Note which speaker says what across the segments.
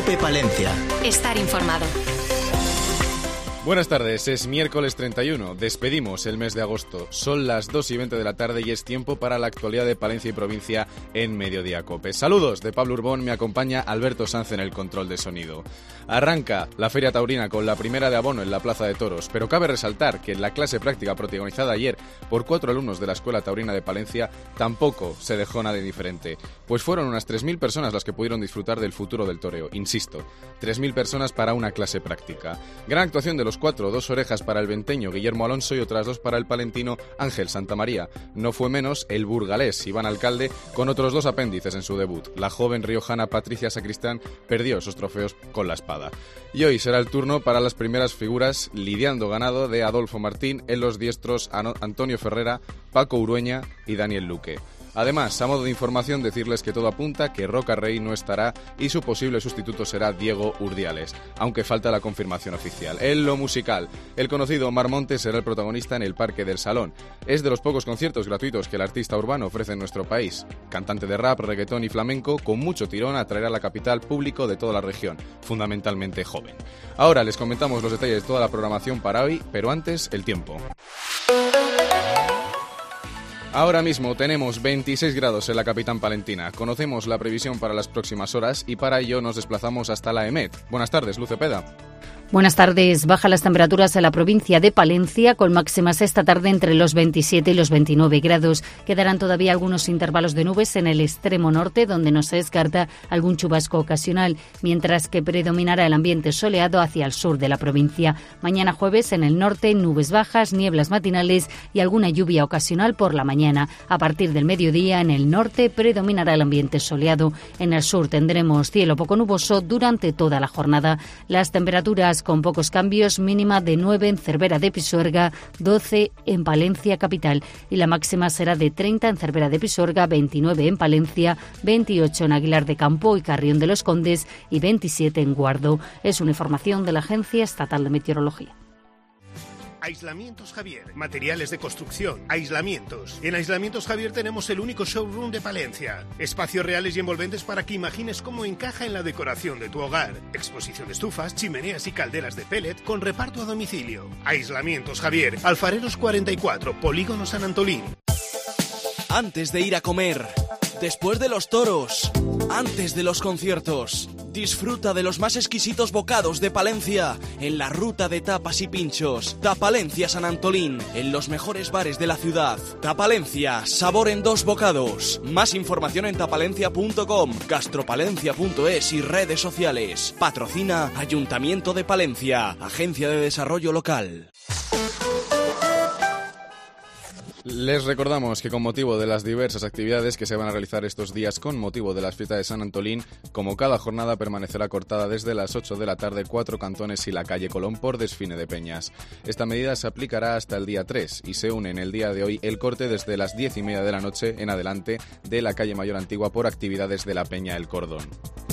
Speaker 1: Cope Palencia.
Speaker 2: Estar informado.
Speaker 3: Buenas tardes, es miércoles 31, despedimos el mes de agosto, son las 2:20 de la tarde y es tiempo para la actualidad de Palencia y provincia en Mediodía Cope. Saludos de Pablo Urbón, me acompaña Alberto Sanz en el control de sonido. Arranca la Feria Taurina con la primera de abono en la Plaza de Toros, pero cabe resaltar que en la clase práctica protagonizada ayer por 4 alumnos de la Escuela Taurina de Palencia tampoco se dejó nada indiferente, pues fueron unas 3.000 personas las que pudieron disfrutar del futuro del toreo, insisto, 3.000 personas para una clase práctica. Gran actuación de los 4, 2 orejas para el venteño Guillermo Alonso y otras 2 para el palentino Ángel Santamaría. No fue menos el burgalés Iván Alcalde con otros 2 apéndices en su debut. La joven riojana Patricia Sacristán perdió esos trofeos con la espada. Y hoy será el turno para las primeras figuras lidiando ganado de Adolfo Martín en los diestros Antonio Ferrera, Paco Urueña y Daniel Luque. Además, a modo de información, decirles que todo apunta que Roca Rey no estará y su posible sustituto será Diego Urdiales, aunque falta la confirmación oficial. En lo musical, el conocido Omar Montes será el protagonista en el Parque del Salón. Es de los pocos conciertos gratuitos que el artista urbano ofrece en nuestro país. Cantante de rap, reggaetón y flamenco, con mucho tirón atraerá a la capital público de toda la región, fundamentalmente joven. Ahora les comentamos los detalles de toda la programación para hoy, pero antes, el tiempo. Ahora mismo tenemos 26 grados en la capital palentina. Conocemos la previsión para las próximas horas y para ello nos desplazamos hasta la EMET. Buenas tardes, Luz Cepeda.
Speaker 4: Buenas tardes. Bajan las temperaturas en la provincia de Palencia, con máximas esta tarde entre los 27 y los 29 grados. Quedarán todavía algunos intervalos de nubes en el extremo norte, donde no se descarta algún chubasco ocasional, mientras que predominará el ambiente soleado hacia el sur de la provincia. Mañana jueves en el norte, nubes bajas, nieblas matinales y alguna lluvia ocasional por la mañana. A partir del mediodía, en el norte predominará el ambiente soleado. En el sur tendremos cielo poco nuboso durante toda la jornada. Las temperaturas con pocos cambios, mínima de 9 en Cervera de Pisuerga, 12 en Palencia capital y la máxima será de 30 en Cervera de Pisuerga, 29 en Palencia, 28 en Aguilar de Campo y Carrión de los Condes y 27 en Guardo. Es una información de la Agencia Estatal de Meteorología.
Speaker 5: Aislamientos Javier, materiales de construcción, aislamientos. En Aislamientos Javier tenemos el único showroom de Palencia. Espacios reales y envolventes para que imagines cómo encaja en la decoración de tu hogar. Exposición de estufas, chimeneas y calderas de pellet con reparto a domicilio. Aislamientos Javier, Alfareros 44, Polígono San Antolín.
Speaker 6: Antes de ir a comer, después de los toros, antes de los conciertos, disfruta de los más exquisitos bocados de Palencia en la ruta de tapas y pinchos. Tapalencia San Antolín, en los mejores bares de la ciudad. Tapalencia, sabor en 2 bocados. Más información en tapalencia.com, gastropalencia.es y redes sociales. Patrocina Ayuntamiento de Palencia, Agencia de Desarrollo Local.
Speaker 3: Les recordamos que con motivo de las diversas actividades que se van a realizar estos días con motivo de las fiestas de San Antolín, como cada jornada permanecerá cortada desde las 8 de la tarde 4 cantones y la calle Colón por desfile de peñas. Esta medida se aplicará hasta el día 3 y se une en el día de hoy el corte desde las 10:30 de la noche en adelante de la calle Mayor Antigua por actividades de la Peña El Cordón.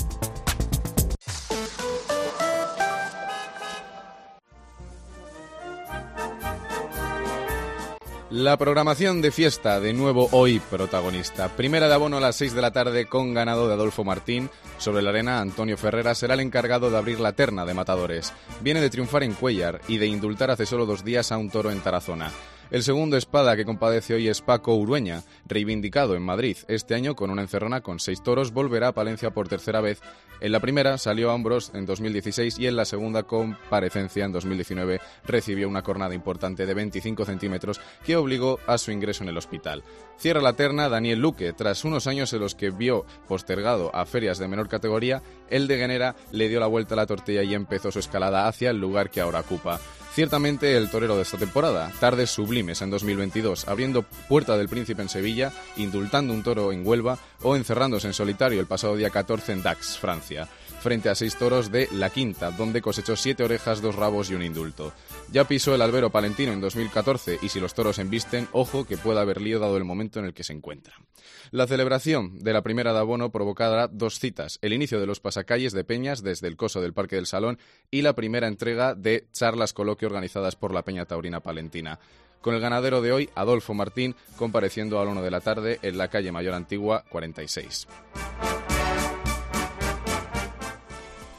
Speaker 3: La programación de fiesta, de nuevo hoy protagonista. Primera de abono a las 6 de la tarde con ganado de Adolfo Martín. Sobre la arena, Antonio Ferrera será el encargado de abrir la terna de matadores. Viene de triunfar en Cuéllar y de indultar hace solo 2 días a un toro en Tarazona. El segundo espada que compadece hoy es Paco Urueña, reivindicado en Madrid. Este año, con una encerrona con 6 toros, volverá a Palencia por tercera vez. En la primera salió a hombros en 2016 y en la segunda comparecencia en 2019 recibió una cornada importante de 25 centímetros que obligó a su ingreso en el hospital. Cierra la terna Daniel Luque. Tras unos años en los que vio postergado a ferias de menor categoría, el de Guenera le dio la vuelta a la tortilla y empezó su escalada hacia el lugar que ahora ocupa. Ciertamente el torero de esta temporada, tardes sublimes en 2022, abriendo Puerta del Príncipe en Sevilla, indultando un toro en Huelva o encerrándose en solitario el pasado día 14 en Dax, Francia, frente a 6 toros de La Quinta, donde cosechó 7 orejas, 2 rabos y un indulto. Ya pisó el albero palentino en 2014 y si los toros embisten, ojo que pueda haber lío dado el momento en el que se encuentra. La celebración de la primera de abono provocará 2 citas, el inicio de los pasacalles de peñas desde el coso del Parque del Salón y la primera entrega de charlas coloquio organizadas por la Peña Taurina Palentina. Con el ganadero de hoy, Adolfo Martín, compareciendo a la 1 de la tarde en la calle Mayor Antigua 46.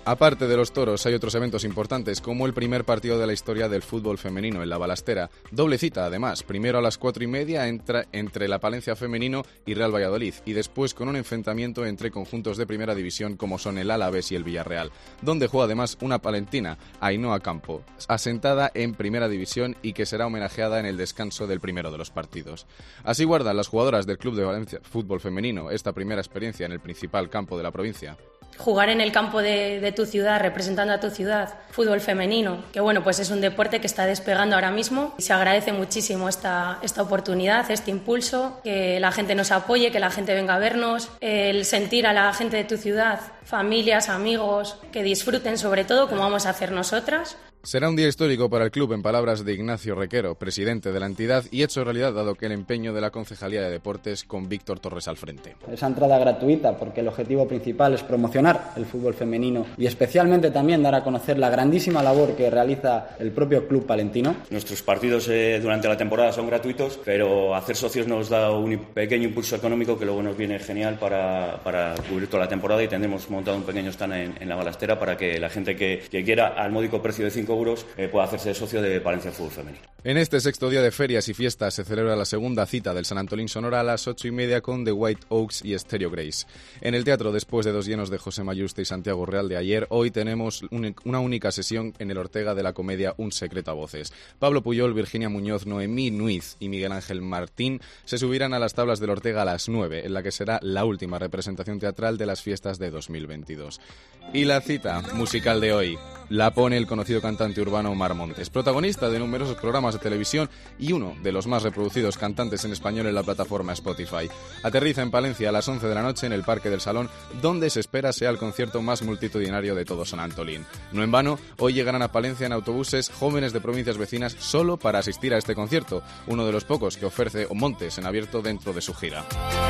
Speaker 3: Aparte de los toros, hay otros eventos importantes, como el primer partido de la historia del fútbol femenino en la Balastera. Doble cita, además, primero a las 4:30 entre la Palencia femenino y Real Valladolid, y después con un enfrentamiento entre conjuntos de primera división como son el Alavés y el Villarreal, donde juega además una palentina, Ainhoa Campo, asentada en primera división y que será homenajeada en el descanso del primero de los partidos. Así guardan las jugadoras del Club de Valencia Fútbol Femenino esta primera experiencia en el principal campo de la provincia.
Speaker 1: Jugar en el campo de tu ciudad, representando a tu ciudad, fútbol femenino, que bueno, pues es un deporte que está despegando ahora mismo. Se agradece muchísimo esta oportunidad, este impulso, que la gente nos apoye, que la gente venga a vernos, el sentir a la gente de tu ciudad, familias, amigos, que disfruten sobre todo, como vamos a hacer nosotras.
Speaker 3: Será un día histórico para el club, en palabras de Ignacio Requero, presidente de la entidad, y hecho realidad dado que el empeño de la Concejalía de Deportes con Víctor Torres al frente.
Speaker 2: Esa entrada gratuita porque el objetivo principal es promocionar el fútbol femenino y especialmente también dar a conocer la grandísima labor que realiza el propio club palentino.
Speaker 7: Nuestros partidos durante la temporada son gratuitos, pero hacer socios nos da un pequeño impulso económico que luego nos viene genial para cubrir toda la temporada, y tendremos montado un pequeño stand en la Balastera para que la gente que quiera, al módico precio de 5 euros, pueda hacerse socio de Palencia Fútbol Femenino.
Speaker 3: En este sexto día de ferias y fiestas se celebra la segunda cita del San Antolín Sonora a las 8:30 con The White Oaks y Stereo Grace. En el teatro, después de 2 llenos de José Mayuste y Santiago Real de ayer, hoy tenemos una única sesión en el Ortega de la comedia Un secreto a voces. Pablo Puyol, Virginia Muñoz, Noemí Nuiz y Miguel Ángel Martín se subirán a las tablas del Ortega a las 9, en la que será la última representación teatral de las fiestas de 2022. Y la cita musical de hoy la pone el conocido cantante urbano Omar Montes, protagonista de numerosos programas de televisión y uno de los más reproducidos cantantes en español en la plataforma Spotify. Aterriza en Palencia a las 11 de la noche en el Parque del Salón, donde se espera sea el concierto más multitudinario de todo San Antolín. No en vano, hoy llegarán a Palencia en autobuses jóvenes de provincias vecinas solo para asistir a este concierto, uno de los pocos que ofrece Montes en abierto dentro de su gira.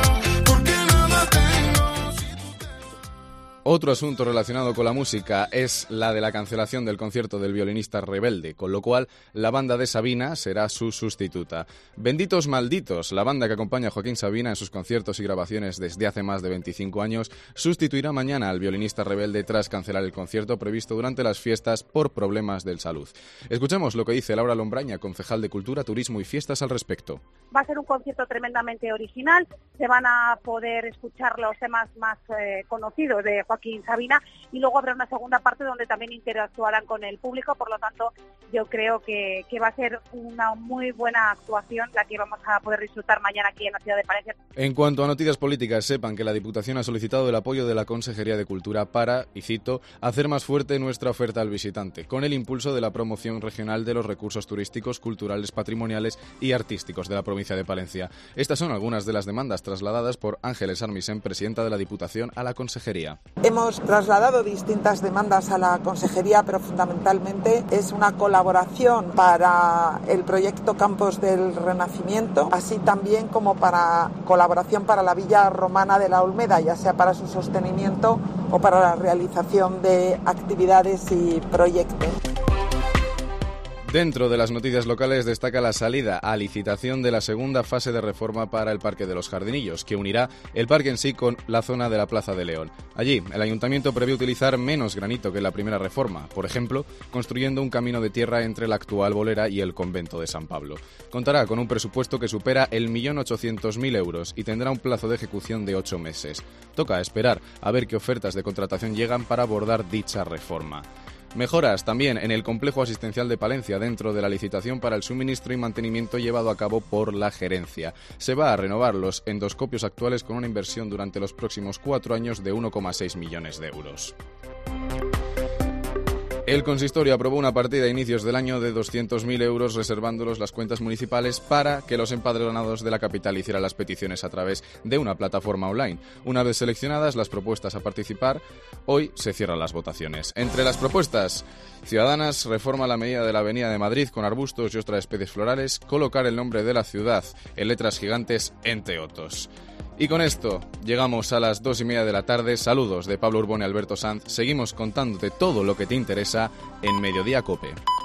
Speaker 3: Otro asunto relacionado con la música es la de la cancelación del concierto del violinista Rebelde, con lo cual la banda de Sabina será su sustituta. Benditos Malditos, la banda que acompaña a Joaquín Sabina en sus conciertos y grabaciones desde hace más de 25 años, sustituirá mañana al violinista Rebelde tras cancelar el concierto previsto durante las fiestas por problemas de salud. Escuchemos lo que dice Laura Lombraña, concejal de Cultura, Turismo y Fiestas al respecto.
Speaker 8: Va a ser un concierto tremendamente original, se van a poder escuchar los temas más conocidos de Joaquín Sabina, y luego habrá una segunda parte donde también interactuarán con el público. Por lo tanto, yo creo que va a ser una muy buena actuación la que vamos a poder disfrutar mañana aquí en la ciudad de Palencia.
Speaker 3: En cuanto a noticias políticas, sepan que la Diputación ha solicitado el apoyo de la Consejería de Cultura para, y cito, hacer más fuerte nuestra oferta al visitante, con el impulso de la promoción regional de los recursos turísticos, culturales, patrimoniales y artísticos de la provincia de Palencia. Estas son algunas de las demandas trasladadas por Ángeles Armisen, presidenta de la Diputación, a la Consejería.
Speaker 9: Hemos trasladado distintas demandas a la Consejería, pero fundamentalmente es una colaboración para el proyecto Campos del Renacimiento, así también como para colaboración para la Villa Romana de la Olmeda, ya sea para su sostenimiento o para la realización de actividades y proyectos.
Speaker 3: Dentro de las noticias locales destaca la salida a licitación de la segunda fase de reforma para el Parque de los Jardinillos, que unirá el parque en sí con la zona de la Plaza de León. Allí, el ayuntamiento prevé utilizar menos granito que en la primera reforma, por ejemplo, construyendo un camino de tierra entre la actual bolera y el convento de San Pablo. Contará con un presupuesto que supera el 1.800.000 euros y tendrá un plazo de ejecución de 8 meses. Toca esperar a ver qué ofertas de contratación llegan para abordar dicha reforma. Mejoras también en el complejo asistencial de Palencia dentro de la licitación para el suministro y mantenimiento llevado a cabo por la gerencia. Se va a renovar los endoscopios actuales con una inversión durante los próximos 4 años de 1,6 millones de euros. El consistorio aprobó una partida a inicios del año de 200.000 euros reservándolos las cuentas municipales para que los empadronados de la capital hicieran las peticiones a través de una plataforma online. Una vez seleccionadas las propuestas a participar, hoy se cierran las votaciones. Entre las propuestas, Ciudadanas reforma la medida de la Avenida de Madrid con arbustos y otras especies florales, colocar el nombre de la ciudad en letras gigantes, entre otros. Y con esto llegamos a las 2:30 de la tarde. Saludos de Pablo Urbón y Alberto Sanz. Seguimos contándote todo lo que te interesa en Mediodía COPE.